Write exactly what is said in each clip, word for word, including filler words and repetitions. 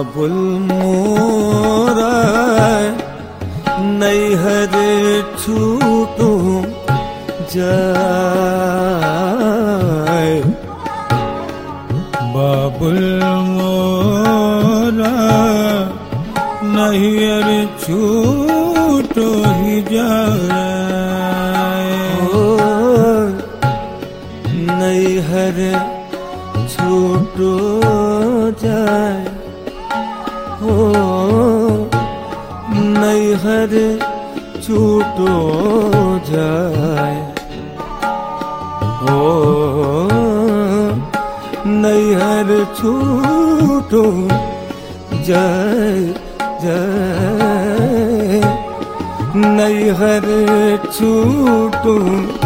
बाबुल मोरा नैहर छूटो जाए। बाबुल मोरा नैहर छूटो ही जाए। नैहर छूटो जाए हो, नैहर छूटो जाए हो, नैहर छूटो जाए जाए, नैहर छूटो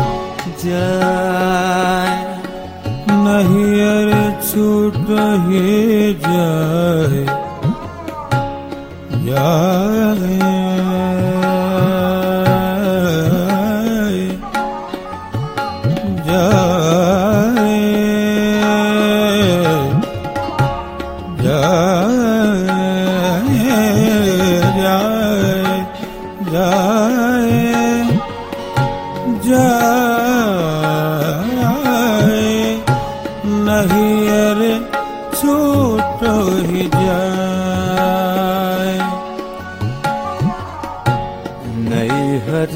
जाए। नैहर छूट ही जाए जाए जाए जाए जाए जाए, नैहर छूट ही जाए। नैहर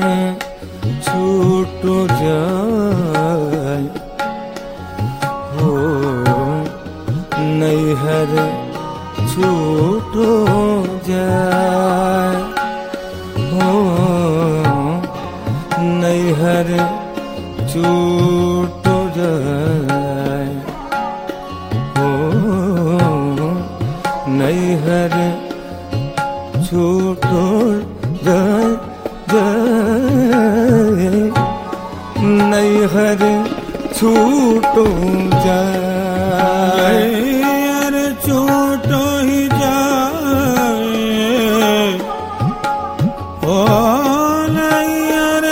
छूटो जाए हो, नैहर छूटो जाए हो, नैहर छूटो जाए हो, नैहर छूटो जाए जाए, नैहर छूटो जाए। नैहर छूटो ही जाए ओ, नैहर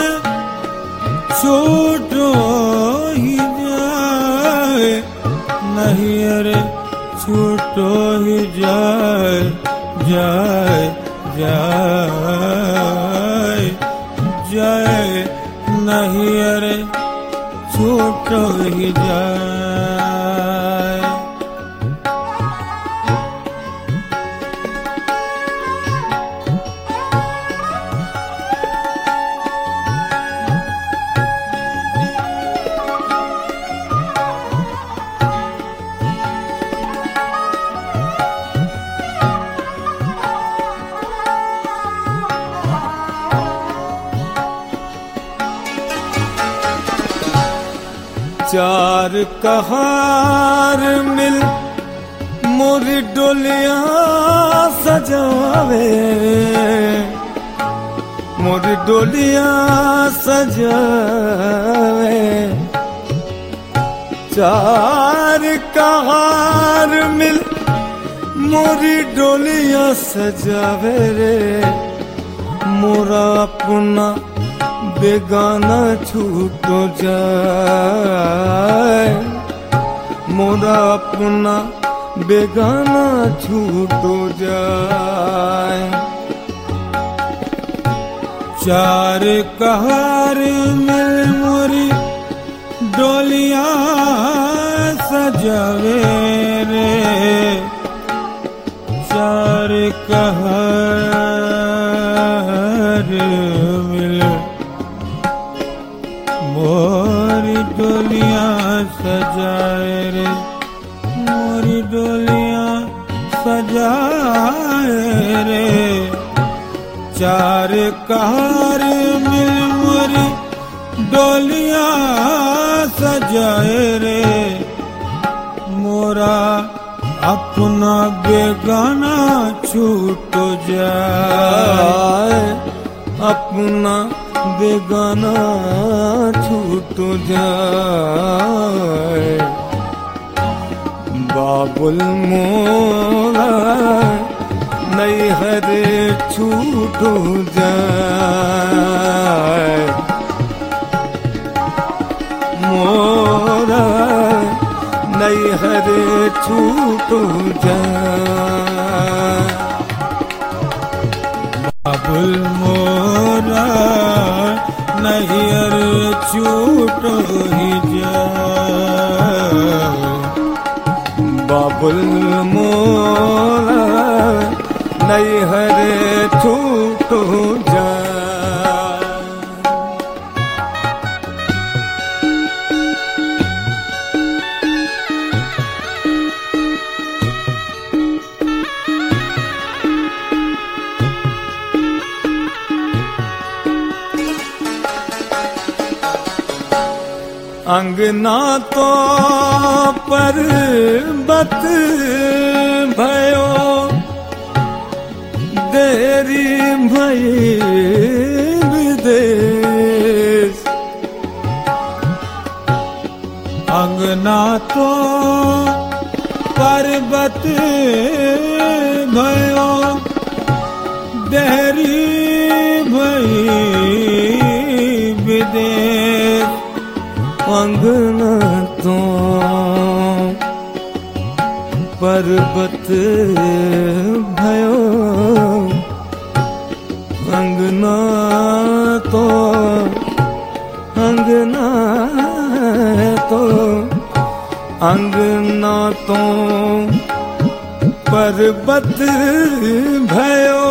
छूटो ही जाए, नैहर छूटो ही जाए जाए जाए जाए, नैहर छूटो ही जाए। चार कहार मिल मोर डोलिया सजावे, मोर डोलिया सजावे। चार कहार मिल मोरी डोलिया सजावे रे, मोरा अपना बेगाना छूटो जाए, मोरा अपना बेगाना छूटो जाए। चार कहार मिल मोरी डोलिया सजावे रे, चार कहार मिल मोरी डोलिया सजाए रे, मोरी डोलिया सजाए रे। चार कहार मिल मोरी डोलिया सजाए रे, मोरा अपना बेगाना छूटो जाए, अपना बेगाना छूटो जाए। बाबुल मोरा नैहर छूटो जाए, मोरा नैहर छूटो जाए। बाबुल मोरा नैहर छूट ही जाए। बाबुल मोरा नैहर छूट जाए। अंगना तो पर्वत भयो, देरी भई विदेश। अंगना तो पर्वत भयो, देरी भई विदेश। अंगना तो पर्वत भयो, अंगना तो अंगना तो अंगना तो पर्वत भयो,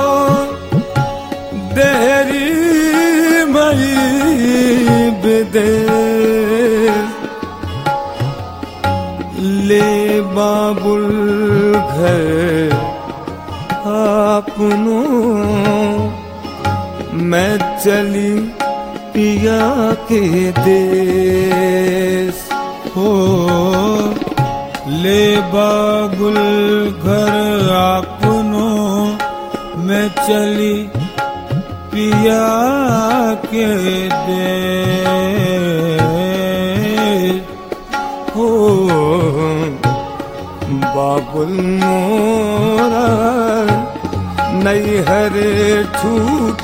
देरी भई विदेश। ले बाबुल घर आपनो, मैं चली पिया के देश। हो ले बाबुल घर आपनो, मैं चली पिया के देश। हो बाबुल मोरा नैहर छूट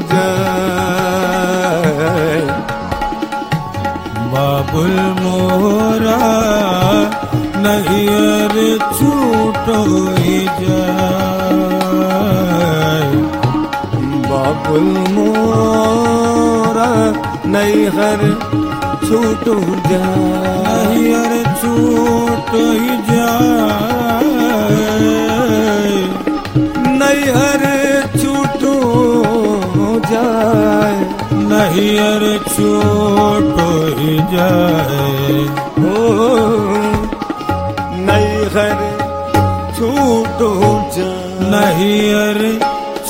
जाए। बाबुल मोरा नैहर छूट जाए। बाबुल मोरा नैहर छूट जाए। नैहर छूट जाए। नैहर छूट जाए। नैहर छूट जाए। हो नैहर छूट जाए। नैहर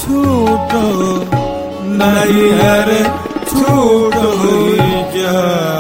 छूट नैहर छूट जाए।